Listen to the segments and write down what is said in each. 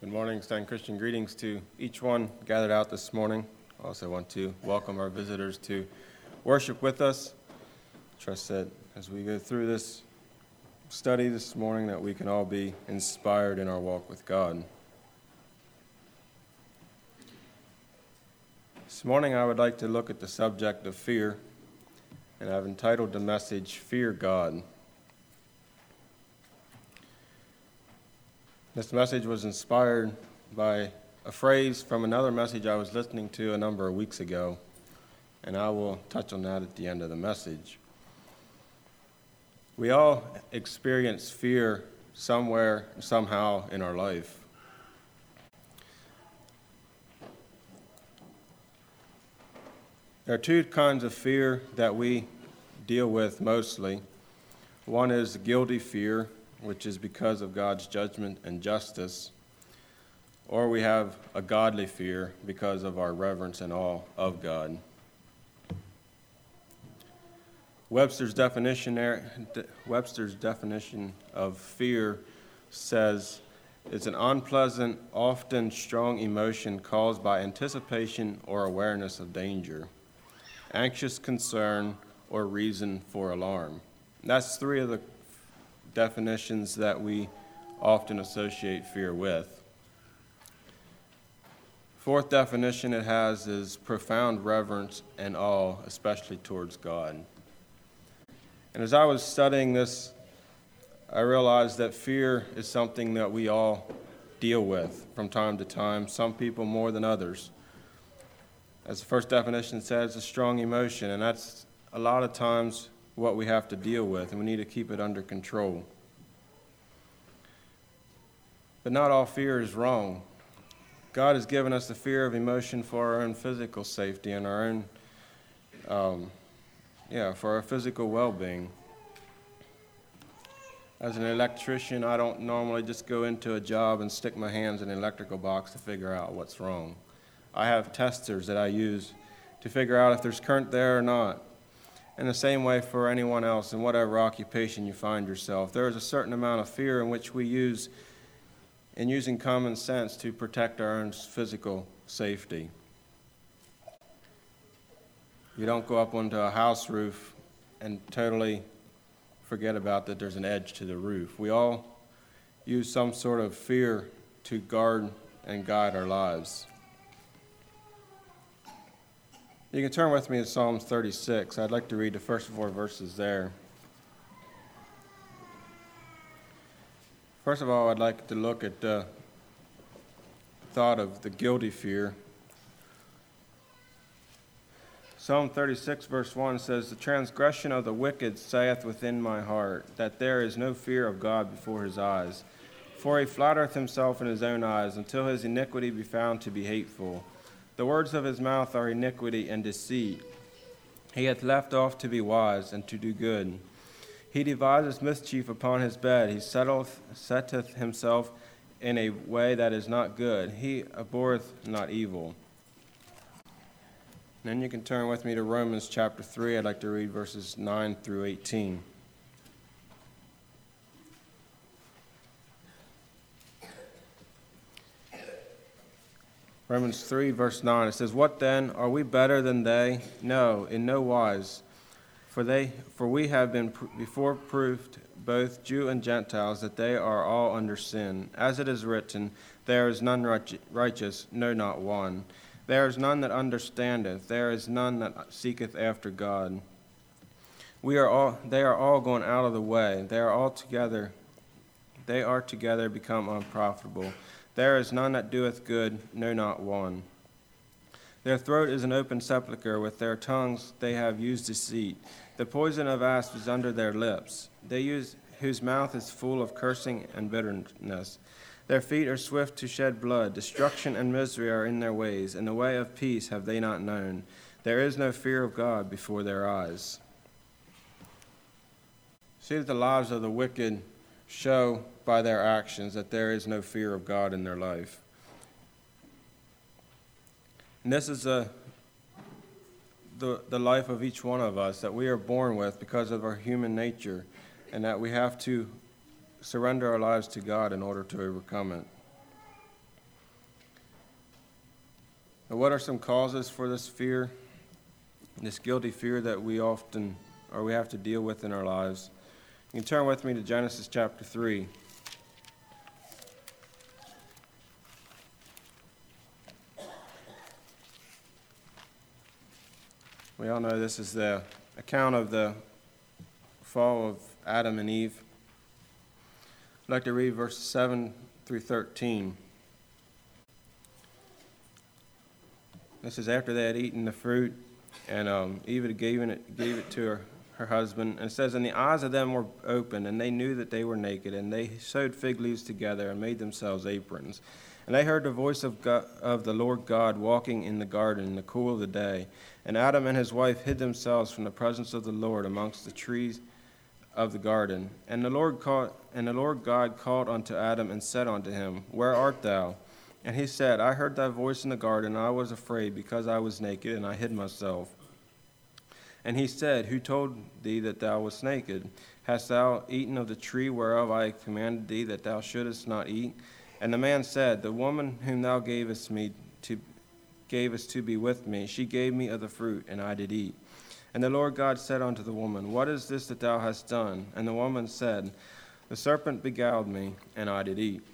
Good morning. Extend Christian greetings to each one gathered out this morning. I also want to welcome our visitors to worship with us. Trust that as we go through this study this morning that we can all be inspired in our walk with God. This morning I would like to look at the subject of fear, and I've entitled the message, Fear God. This message was inspired by a phrase from another message I was listening to a number of weeks ago, and I will touch on that at the end of the message. We all experience fear somewhere, somehow in our life. There are two kinds of fear that we deal with mostly. One is guilty fear, which is because of God's judgment and justice, or we have a godly fear because of our reverence and awe of God. Webster's definition of fear says it's an unpleasant, often strong emotion caused by anticipation or awareness of danger, anxious concern, or reason for alarm. That's three of the definitions that we often associate fear with. Fourth definition it has is profound reverence and awe, especially towards God. And as I was studying this, I realized that fear is something that we all deal with from time to time, some people more than others. As the first definition says, a strong emotion, and that's a lot of times what we have to deal with, and we need to keep it under control. But not all fear is wrong. God has given us the fear of emotion for our own physical safety and our own, for our physical well-being. As an electrician, I don't normally just go into a job and stick my hands in an electrical box to figure out what's wrong. I have testers that I use to figure out if there's current there or not. In the same way for anyone else in whatever occupation you find yourself, there is a certain amount of fear in which we use in using common sense to protect our own physical safety. You don't go up onto a house roof and totally forget about that there's an edge to the roof. We all use some sort of fear to guard and guide our lives. You can turn with me to Psalms 36. I'd like to read the first 4 verses there. First of all, I'd like to look at the thought of the guilty fear. Psalm 36, verse 1 says, "The transgression of the wicked saith within my heart, that there is no fear of God before his eyes. For he flattereth himself in his own eyes, until his iniquity be found to be hateful. The words of his mouth are iniquity and deceit. He hath left off to be wise and to do good. He deviseth mischief upon his bed. He setteth himself in a way that is not good. He abhorreth not evil." Then you can turn with me to Romans chapter 3. I'd like to read verses 9 through 18. Romans 3, verse 9, it says, "What then? Are we better than they? No, in no wise. For we have been before proved, both Jew and Gentiles, that they are all under sin. As it is written, there is none righteous, no, not one. There is none that understandeth, there is none that seeketh after God. They are all gone out of the way. They are together become unprofitable. There is none that doeth good, no, not one. Their throat is an open sepulchre, with their tongues they have used deceit. The poison of asp is under their lips, whose mouth is full of cursing and bitterness. Their feet are swift to shed blood. Destruction and misery are in their ways, and the way of peace have they not known. There is no fear of God before their eyes." See that the lives of the wicked show by their actions that there is no fear of God in their life. And this is the life of each one of us that we are born with because of our human nature, and that we have to surrender our lives to God in order to overcome it. But what are some causes for this fear, this guilty fear that we have to deal with in our lives? You can turn with me to Genesis chapter 3. We all know this is the account of the fall of Adam and Eve. I'd like to read verses 7 through 13. This is after they had eaten the fruit, and Eve gave it to her husband. And it says, "And the eyes of them were opened, and they knew that they were naked, and they sewed fig leaves together and made themselves aprons. And they heard the voice of the Lord God walking in the garden in the cool of the day. And Adam and his wife hid themselves from the presence of the Lord amongst the trees of the garden. And the Lord God called unto Adam and said unto him, Where art thou? And he said, I heard thy voice in the garden, and I was afraid, because I was naked, and I hid myself. And he said, Who told thee that thou wast naked? Hast thou eaten of the tree whereof I commanded thee that thou shouldest not eat? And the man said, The woman whom thou gavest to be with me, she gave me of the fruit, and I did eat. And the Lord God said unto the woman, What is this that thou hast done? And the woman said, The serpent beguiled me, and I did eat."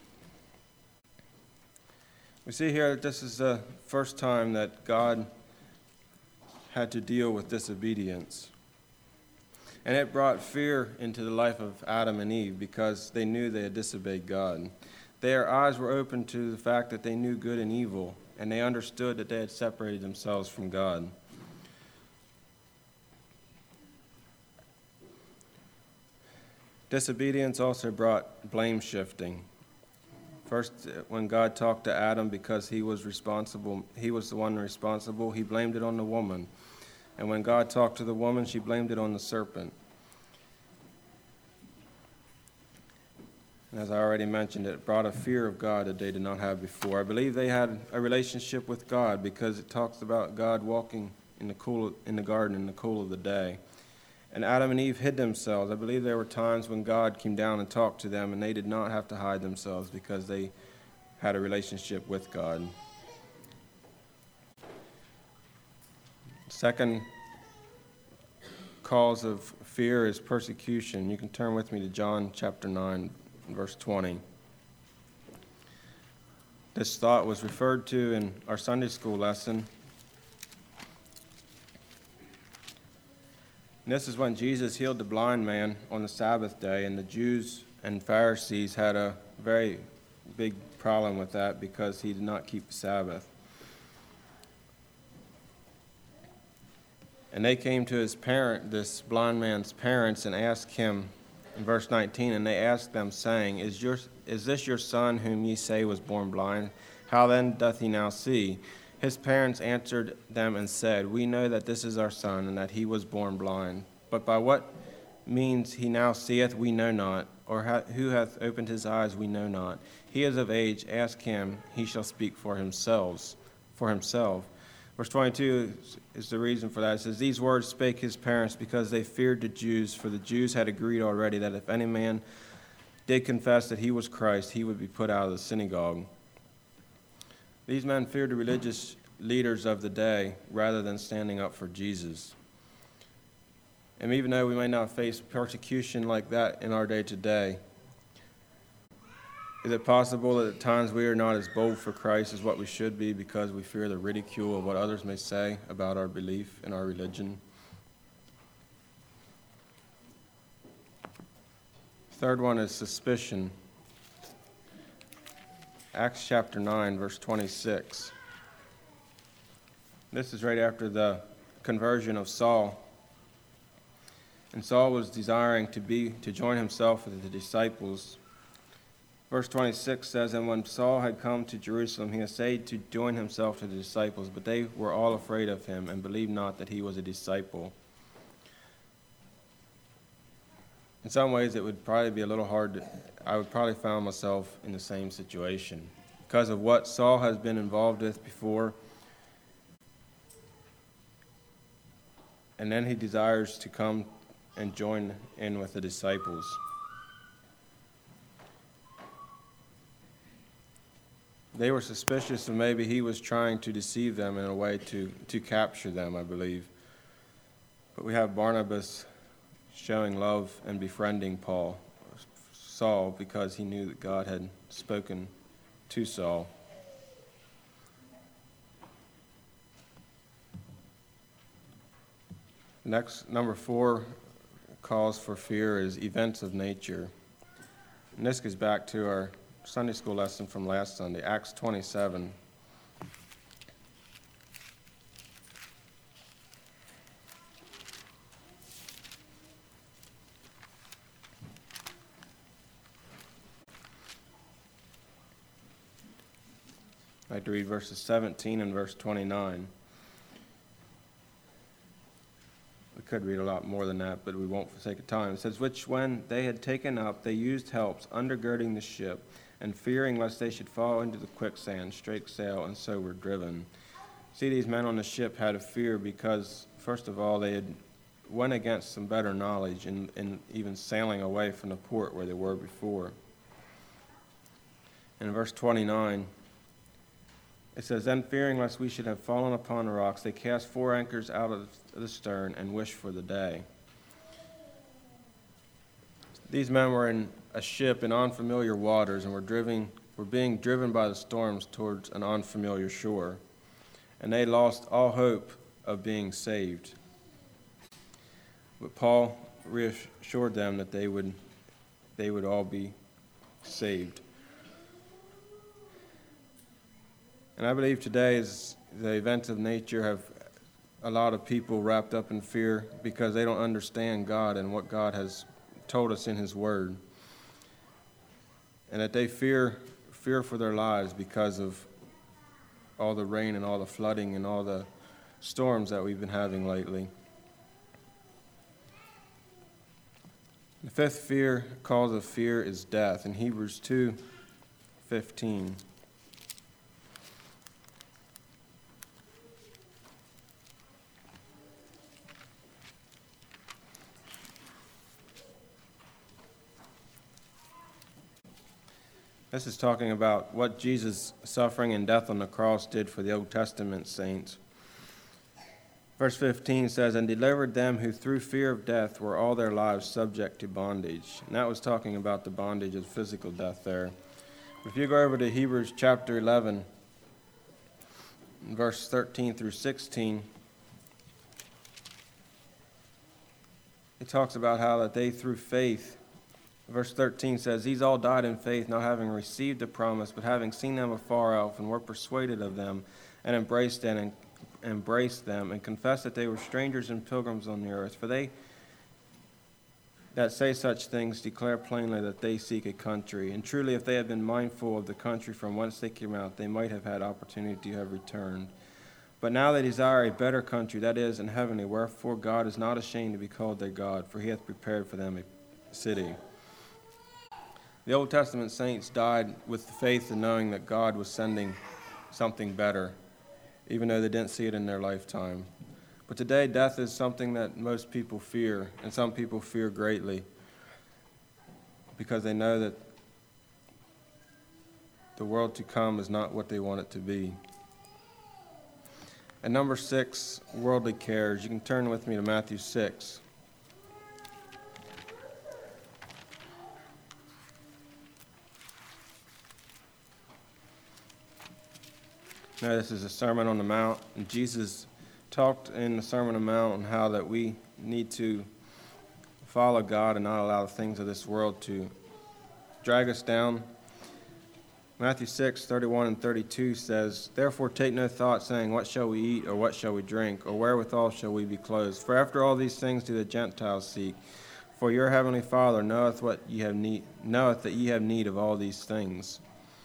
We see here that this is the first time that God had to deal with disobedience. And it brought fear into the life of Adam and Eve because they knew they had disobeyed God. Their eyes were open to the fact that they knew good and evil, and they understood that they had separated themselves from God. Disobedience also brought blame shifting. First, when God talked to Adam because he was the one responsible, he blamed it on the woman. And when God talked to the woman, she blamed it on the serpent. And as I already mentioned, it brought a fear of God that they did not have before. I believe they had a relationship with God because it talks about God walking in the garden in the cool of the day. And Adam and Eve hid themselves. I believe there were times when God came down and talked to them, and they did not have to hide themselves because they had a relationship with God. Second cause of fear is persecution. You can turn with me to John chapter 9, verse 20. This thought was referred to in our Sunday school lesson. And this is when Jesus healed the blind man on the Sabbath day, and the Jews and Pharisees had a very big problem with that because he did not keep the Sabbath. And they came to this blind man's parents, and asked him, in verse 19, and they asked them, saying, Is this your son whom ye say was born blind? How then doth he now see? His parents answered them and said, We know that this is our son, and that he was born blind. But by what means he now seeth, we know not, or who hath opened his eyes, we know not. He is of age, ask him, he shall speak for himself. Verse 22 is the reason for that. It says, These words spake his parents because they feared the Jews, for the Jews had agreed already that if any man did confess that he was Christ, he would be put out of the synagogue. These men feared the religious leaders of the day rather than standing up for Jesus. And even though we may not face persecution like that in our day today, is it possible that at times we are not as bold for Christ as what we should be because we fear the ridicule of what others may say about our belief in our religion? Third one is suspicion. Acts chapter 9, verse 26. This is right after the conversion of Saul. And Saul was desiring to join himself with the disciples. Verse 26 says, And when Saul had come to Jerusalem, he essayed to join himself to the disciples, but they were all afraid of him and believed not that he was a disciple. In some ways, it would probably be a little hard. I would probably find myself in the same situation because of what Saul has been involved with before. And then he desires to come and join in with the disciples. they were suspicious of maybe he was trying to deceive them in a way to capture them, I believe. But we have Barnabas showing love and befriending Saul, because he knew that God had spoken to Saul. Next, number 4 cause for fear is events of nature. And this goes back to our Sunday school lesson from last Sunday, Acts 27. I'd like to read verses 17 and verse 29. We could read a lot more than that, but we won't for sake of time. It says, which when they had taken up, they used helps, undergirding the ship, and fearing lest they should fall into the quicksand, strake sail, and so were driven. See, these men on the ship had a fear because, first of all, they had went against some better knowledge in even sailing away from the port where they were before. In verse 29, it says, then fearing lest we should have fallen upon the rocks, they cast 4 anchors out of the stern and wished for the day. These men were in a ship in unfamiliar waters and were being driven by the storms towards an unfamiliar shore, and they lost all hope of being saved. But Paul reassured them that they would all be saved. And I believe today is the events of nature have a lot of people wrapped up in fear because they don't understand God and what God has told us in His Word. And that they fear for their lives because of all the rain and all the flooding and all the storms that we've been having lately. The 5th cause of fear is death. In Hebrews 2:15. This is talking about what Jesus' suffering and death on the cross did for the Old Testament saints. Verse 15 says, and delivered them who through fear of death were all their lives subject to bondage. And that was talking about the bondage of physical death there. If you go over to Hebrews chapter 11, verse 13 through 16, it talks about how that they through faith, verse 13 says, these all died in faith, not having received the promise, but having seen them afar off, and were persuaded of them, and embraced them, and confessed that they were strangers and pilgrims on the earth. For they that say such things declare plainly that they seek a country. And truly, if they had been mindful of the country from whence they came out, they might have had opportunity to have returned. But now they desire a better country, that is, in heavenly, wherefore God is not ashamed to be called their God, for He hath prepared for them a city. The Old Testament saints died with the faith in knowing that God was sending something better, even though they didn't see it in their lifetime. But today, death is something that most people fear, and some people fear greatly, because they know that the world to come is not what they want it to be. And number 6, worldly cares. You can turn with me to Matthew 6. Now, this is a Sermon on the Mount, and Jesus talked in the Sermon on the Mount on how that we need to follow God and not allow the things of this world to drag us down. Matthew 6:31 and 32 says, therefore take no thought, saying, what shall we eat, or what shall we drink, or wherewithal shall we be clothed? For after all these things do the Gentiles seek. For your heavenly Father knoweth that ye have need of all these things.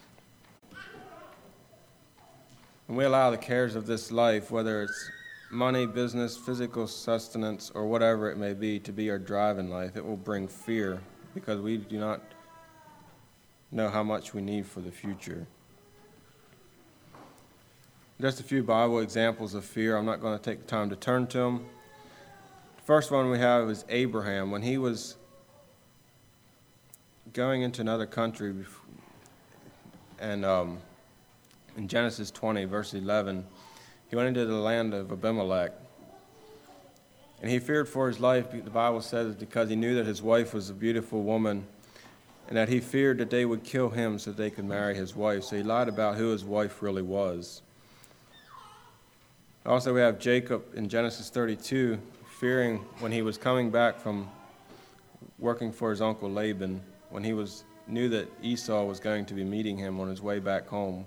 When we allow the cares of this life, whether it's money, business, physical sustenance, or whatever it may be, to be our drive in life, it will bring fear because we do not know how much we need for the future. Just a few Bible examples of fear. I'm not going to take the time to turn to them. The first one we have is Abraham. When he was going into another country and in Genesis 20, verse 11, he went into the land of Abimelech. And he feared for his life, the Bible says, because he knew that his wife was a beautiful woman, and that he feared that they would kill him so they could marry his wife. So he lied about who his wife really was. Also, we have Jacob in Genesis 32, fearing when he was coming back from working for his uncle Laban, when he knew that Esau was going to be meeting him on his way back home.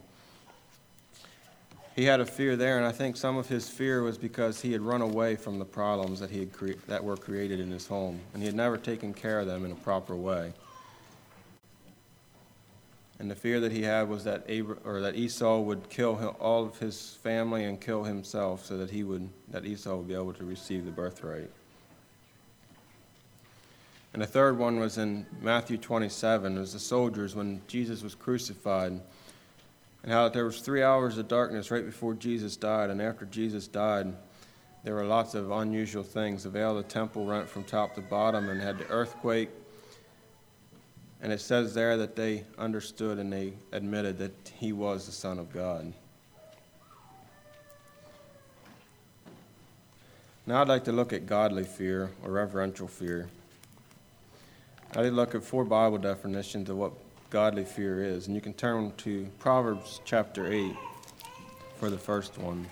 He had a fear there, and I think some of his fear was because he had run away from the problems that were created in his home, and he had never taken care of them in a proper way. And the fear that he had was that Esau would kill all of his family and kill himself, so that Esau would be able to receive the birthright. And the third one was in Matthew 27. It was the soldiers when Jesus was crucified, and how there was 3 hours of darkness right before Jesus died, and after Jesus died, there were lots of unusual things. The veil of the temple rent from top to bottom, and had the earthquake. And it says there that they understood and they admitted that he was the Son of God. Now I'd like to look at godly fear or reverential fear. I did look at 4 Bible definitions of what godly fear is. And you can turn to Proverbs chapter 8 for the first one.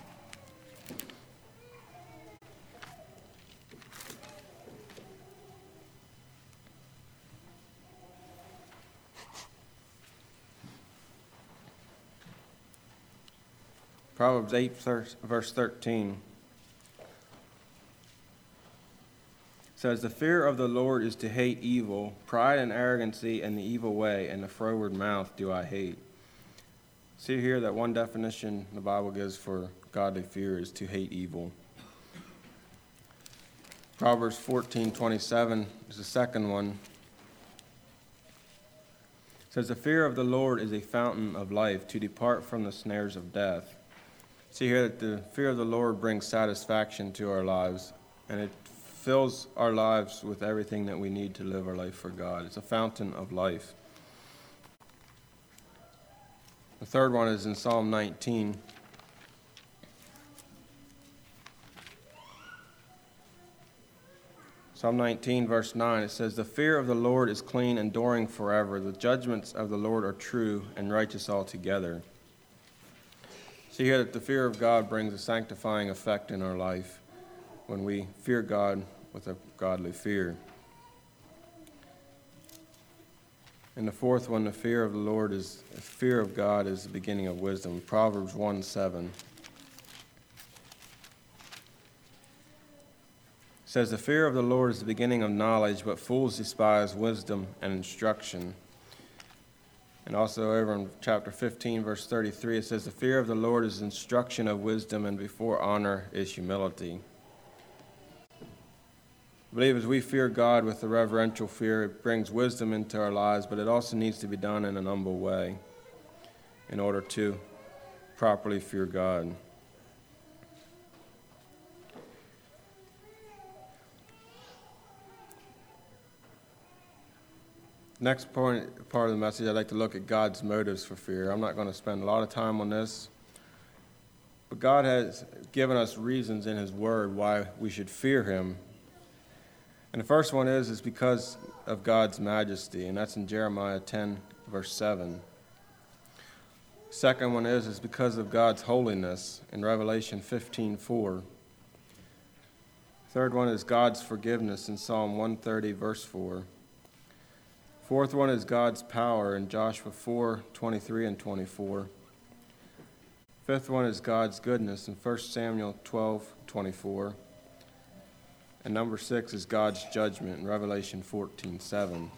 Proverbs 8, verse 13 says, "The fear of the Lord is to hate evil, pride and arrogancy and the evil way, and the froward mouth do I hate." See here that one definition the Bible gives for godly fear is to hate evil. Proverbs 14:27 is the second one. It says, "The fear of the Lord is a fountain of life, to depart from the snares of death." See here that the fear of the Lord brings satisfaction to our lives, and it fills our lives with everything that we need to live our life for God. It's a fountain of life. The third one is in Psalm 19. Psalm 19, verse 9, it says, "The fear of the Lord is clean, enduring forever. The judgments of the Lord are true and righteous altogether." See here that the fear of God brings a sanctifying effect in our life when we fear God with a godly fear. And the fourth one, the fear of God is the beginning of wisdom. Proverbs 1:7 says, "The fear of the Lord is the beginning of knowledge, but fools despise wisdom and instruction." And also over in chapter 15, verse 33, it says, "The fear of the Lord is instruction of wisdom, and before honor is humility." I believe as we fear God with a reverential fear, it brings wisdom into our lives, but it also needs to be done in an humble way in order to properly fear God. Next part of the message, I'd like to look at God's motives for fear. I'm not going to spend a lot of time on this, but God has given us reasons in His Word why we should fear Him. And the first one is because of God's majesty, and that's in Jeremiah 10, verse 7. The second one is because of God's holiness in Revelation 15:4. Third one is God's forgiveness in Psalm 130, verse 4. Fourth one is God's power in Joshua 4:23 and 24. Fifth one is God's goodness in 1 Samuel 12:24. And number 6 is God's judgment in Revelation 14:7.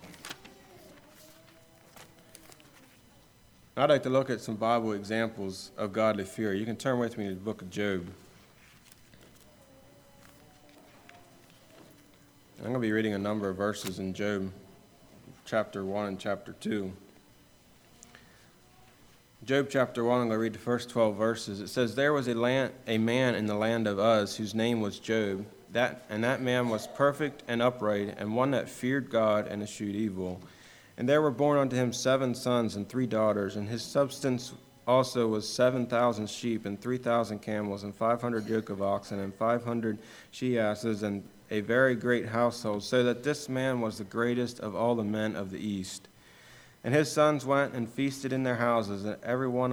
I'd like to look at some Bible examples of godly fear. You can turn with me to the book of Job. I'm going to be reading a number of verses in Job, chapter 1 and chapter 2. Job chapter 1, I'm going to read the first 12 verses. It says, "There was a man in the land of Uz whose name was Job. That man was perfect and upright, and one that feared God and eschewed evil. And there were born unto him 7 sons and 3 daughters, and his substance also was 7,000 sheep, and 3,000 camels, and 500 yoke of oxen, and 500 she-asses, and a very great household, so that this man was the greatest of all the men of the east. And his sons went and feasted in their houses, and every one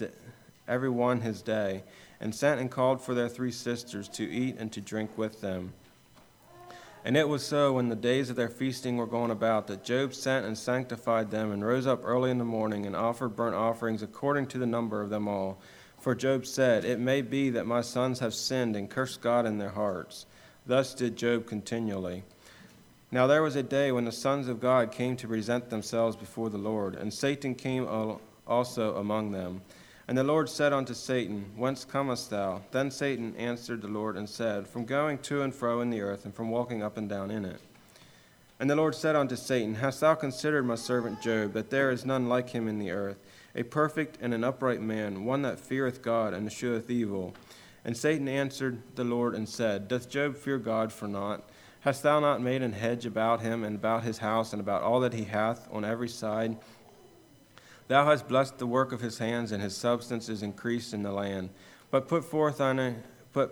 his day, and sent and called for their 3 sisters to eat and to drink with them. And it was so, when the days of their feasting were gone about, that Job sent and sanctified them, and rose up early in the morning, and offered burnt offerings according to the number of them all. For Job said, It may be that my sons have sinned and cursed God in their hearts. Thus did Job continually. Now there was a day when the sons of God came to present themselves before the Lord, and Satan came also among them. And the Lord said unto Satan, Whence comest thou? Then Satan answered the Lord and said, From going to and fro in the earth, and from walking up and down in it. And the Lord said unto Satan, Hast thou considered my servant Job, that there is none like him in the earth, a perfect and an upright man, one that feareth God and escheweth evil? And Satan answered the Lord and said, Doth Job fear God for naught? Hast thou not made an hedge about him, and about his house, and about all that he hath on every side? Thou hast blessed the work of his hands, and his substance is increased in the land. But put forth thine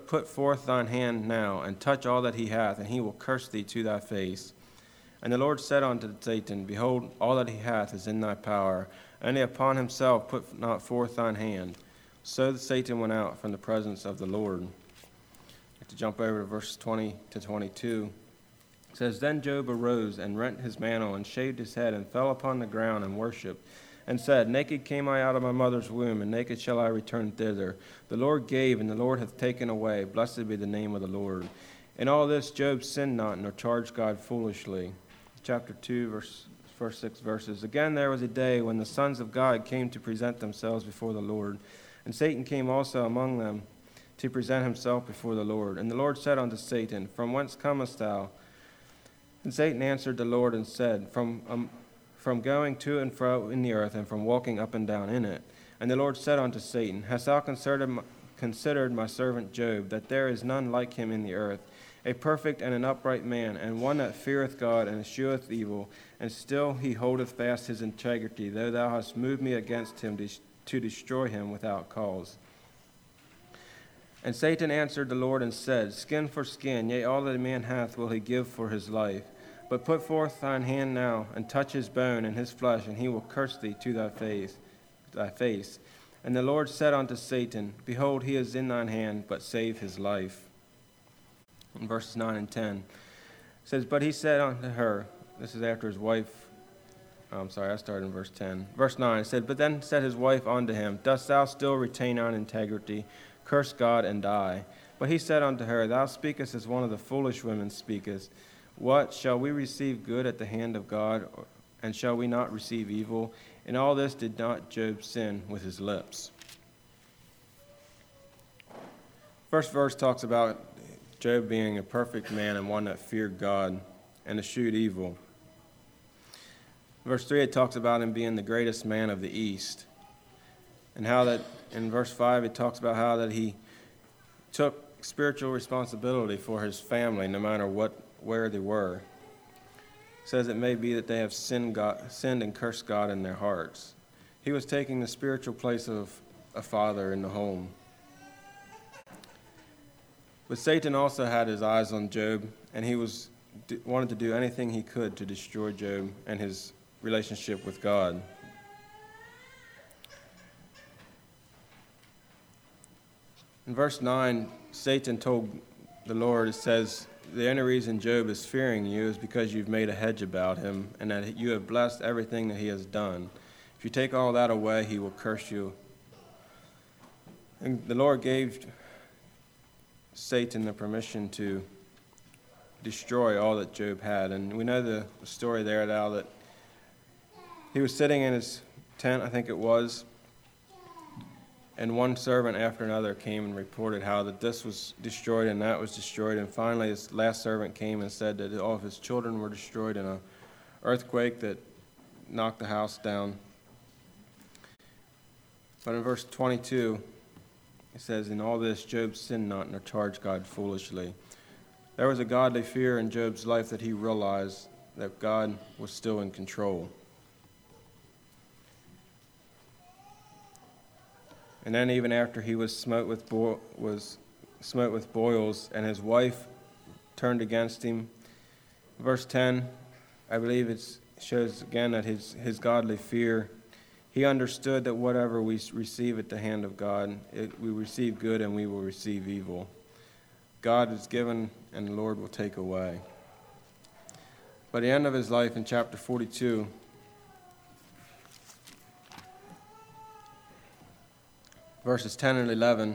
hand now, and touch all that he hath, and he will curse thee to thy face. And the Lord said unto Satan, Behold, all that he hath is in thy power, only upon himself put not forth thine hand. So Satan went out from the presence of the Lord. I have to jump over to verse 20 to 22. It says, Then Job arose and rent his mantle, and shaved his head, and fell upon the ground, and worshipped, and said, Naked came I out of my mother's womb, and naked shall I return thither. The Lord gave, and the Lord hath taken away. Blessed be the name of the Lord. In all this Job sinned not, nor charged God foolishly. Chapter 2, first 6 verses. Again there was a day when the sons of God came to present themselves before the Lord. And Satan came also among them to present himself before the Lord. And the Lord said unto Satan, From whence comest thou? And Satan answered the Lord and said, From going to and fro in the earth, and from walking up and down in it. And the Lord said unto Satan, Hast thou considered my servant Job, that there is none like him in the earth, a perfect and an upright man, and one that feareth God and escheweth evil, and still he holdeth fast his integrity, though thou hast moved me against him to destroy him without cause? And Satan answered the Lord and said, Skin for skin, yea, all that a man hath will he give for his life. But put forth thine hand now, and touch his bone and his flesh, and he will curse thee to thy face. And the Lord said unto Satan, Behold, he is in thine hand, but save his life. In verses 9 and 10, it says, But he said unto her, this is after his wife, I started in verse 10. Verse 9, it said, But then said his wife unto him, Dost thou still retain thine integrity? Curse God and die. But he said unto her, Thou speakest as one of the foolish women speakest. What, shall we receive good at the hand of God, and shall we not receive evil? In all this did not Job sin with his lips. First verse talks about Job being a perfect man and one that feared God and eschewed evil. Verse 3, it talks about him being the greatest man of the East. And how that, in verse 5, it talks about how that he took spiritual responsibility for his family, no matter where they were. It says it may be that they have sinned and cursed God in their hearts. He was taking the spiritual place of a father in the home. But Satan also had his eyes on Job, and he wanted to do anything he could to destroy Job and his relationship with God. In verse 9, Satan told the Lord, it says, the only reason Job is fearing you is because you've made a hedge about him, and that you have blessed everything that he has done. If you take all that away, he will curse you. And the Lord gave Satan the permission to destroy all that Job had. And we know the story there now that he was sitting in his tent, I think it was, and one servant after another came and reported how that this was destroyed and that was destroyed. And finally, his last servant came and said that all of his children were destroyed in an earthquake that knocked the house down. But in verse 22, it says, In all this Job sinned not, nor charged God foolishly. There was a godly fear in Job's life that he realized that God was still in control. And then even after he was smote with boils, and his wife turned against him. Verse 10, I believe it shows again that his godly fear. He understood that whatever we receive at the hand of God, we receive good and we will receive evil. God is given and the Lord will take away. By the end of his life in chapter 42, verses 10 and 11,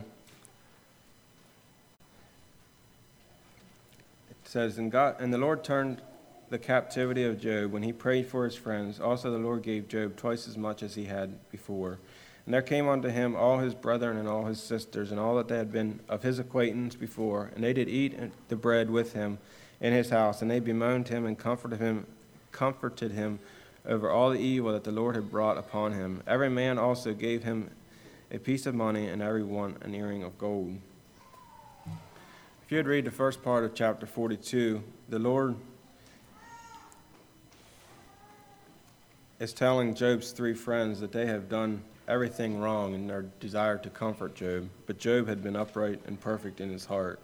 it says, And the Lord turned the captivity of Job when he prayed for his friends. Also the Lord gave Job twice as much as he had before. And there came unto him all his brethren and all his sisters, and all that they had been of his acquaintance before. And they did eat the bread with him in his house, and they bemoaned him and comforted him over all the evil that the Lord had brought upon him. Every man also gave him a piece of money, and every one an earring of gold. If you would read the first part of chapter 42, the Lord is telling Job's three friends that they have done everything wrong in their desire to comfort Job, but Job had been upright and perfect in his heart.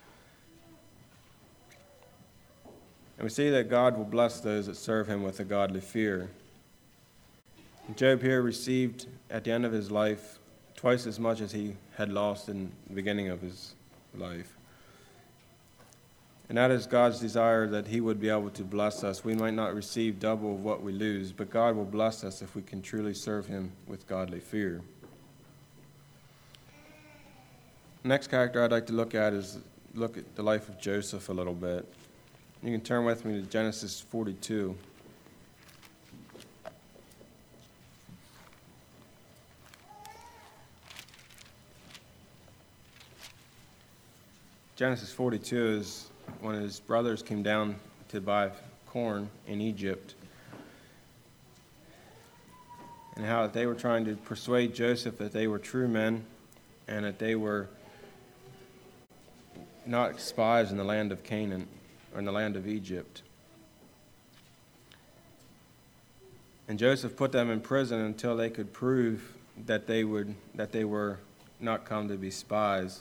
And we see that God will bless those that serve him with a godly fear. Job here received at the end of his life twice as much as he had lost in the beginning of his life. And that is God's desire, that he would be able to bless us. We might not receive double of what we lose, but God will bless us if we can truly serve him with godly fear. The next character I'd like to look at the life of Joseph a little bit. You can turn with me to Genesis 42. Genesis 42 is when his brothers came down to buy corn in Egypt, and how they were trying to persuade Joseph that they were true men and that they were not spies in the land of Canaan or in the land of Egypt. And Joseph put them in prison until they could prove that they were not come to be spies.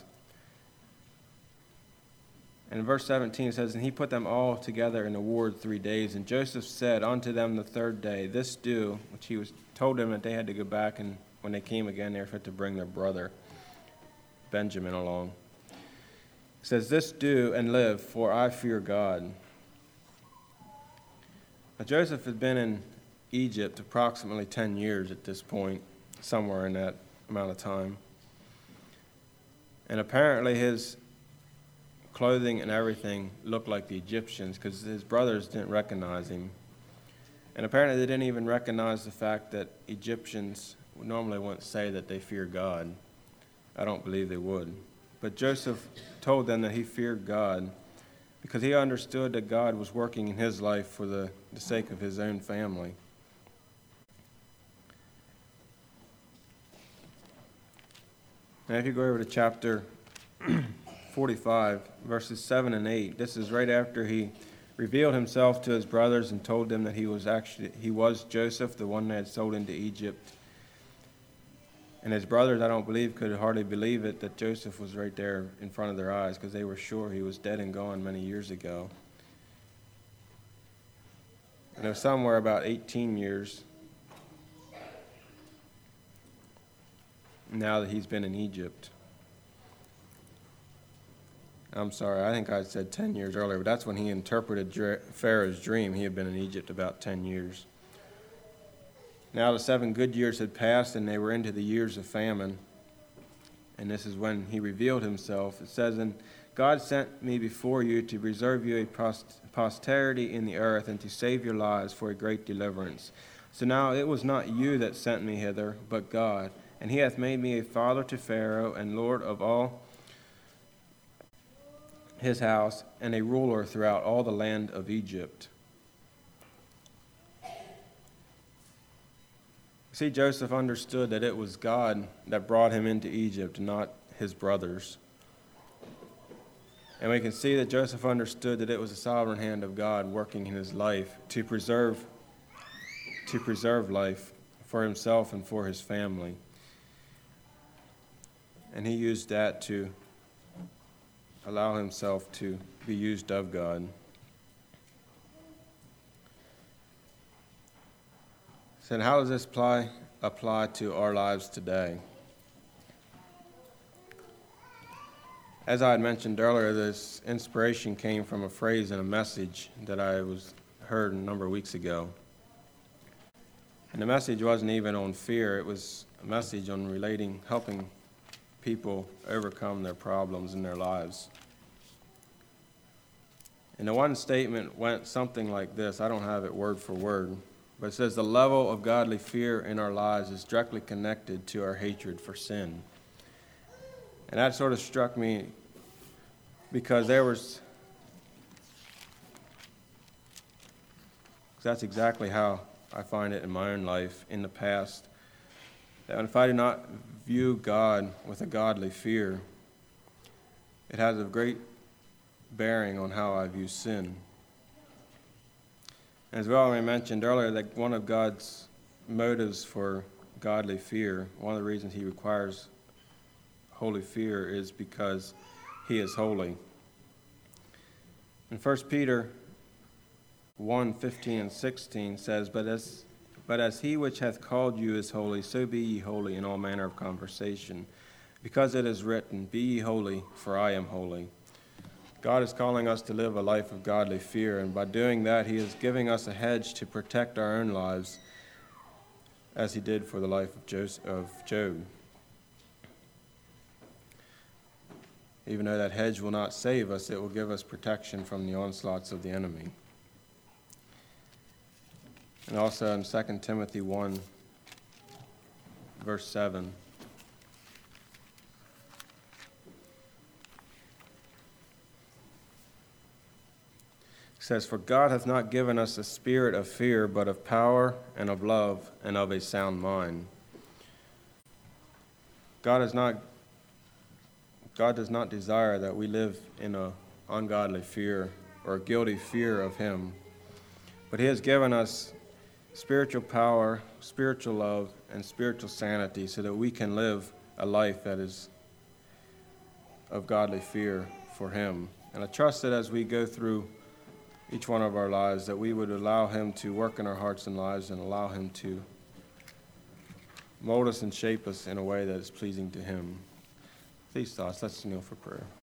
And in verse 17 it says, And he put them all together in a ward 3 days. And Joseph said unto them the third day, This do, which he told them that they had to go back, and when they came again, they were fit to bring their brother Benjamin along. He says, This do and live, for I fear God. Now Joseph had been in Egypt approximately 10 years at this point, somewhere in that amount of time. And apparently his clothing and everything looked like the Egyptians, because his brothers didn't recognize him. And apparently they didn't even recognize the fact that Egyptians normally wouldn't say that they fear God. I don't believe they would. But Joseph told them that he feared God because he understood that God was working in his life for the sake of his own family. Now if you go over to chapter 45, verses 7 and 8. This is right after he revealed himself to his brothers and told them that he was Joseph, the one they had sold into Egypt. And his brothers, I don't believe, could hardly believe it, that Joseph was right there in front of their eyes, because they were sure he was dead and gone many years ago. And it was somewhere about 18 years now that he's been in Egypt. I'm sorry, I think I said 10 years earlier, but that's when he interpreted Pharaoh's dream. He had been in Egypt about 10 years. Now the 7 good years had passed, and they were into the years of famine. And this is when he revealed himself. It says, And God sent me before you to reserve you a posterity in the earth, and to save your lives for a great deliverance. So now it was not you that sent me hither, but God. And he hath made me a father to Pharaoh, and lord of all his house, and a ruler throughout all the land of Egypt. See, Joseph understood that it was God that brought him into Egypt, not his brothers. And we can see that Joseph understood that it was the sovereign hand of God working in his life to preserve life for himself and for his family. And he used that to allow himself to be used of God. So how does this apply to our lives today? As I had mentioned earlier, this inspiration came from a phrase in a message that I heard a number of weeks ago. And the message wasn't even on fear. It was a message on helping people overcome their problems in their lives. And the one statement went something like this. I don't have it word for word, but it says the level of godly fear in our lives is directly connected to our hatred for sin. And that sort of struck me because that's exactly how I find it in my own life in the past. That if I do not view God with a godly fear, it has a great bearing on how I view sin. As well, I mentioned earlier that one of God's motives for godly fear, one of the reasons he requires holy fear, is because he is holy. In 1 Peter 1:15 and 16 says, But as he which hath called you is holy, so be ye holy in all manner of conversation. Because it is written, Be ye holy, for I am holy. God is calling us to live a life of godly fear, and by doing that, he is giving us a hedge to protect our own lives, as he did for the life of Job. Even though that hedge will not save us, it will give us protection from the onslaughts of the enemy. And also in 2 Timothy 1, verse 7, it says, For God hath not given us a spirit of fear, but of power and of love and of a sound mind. God does not desire that we live in an ungodly fear or a guilty fear of him, but he has given us spiritual power, spiritual love, and spiritual sanity so that we can live a life that is of godly fear for him. And I trust that as we go through each one of our lives, that we would allow him to work in our hearts and lives and allow him to mold us and shape us in a way that is pleasing to him. These thoughts, let's kneel for prayer.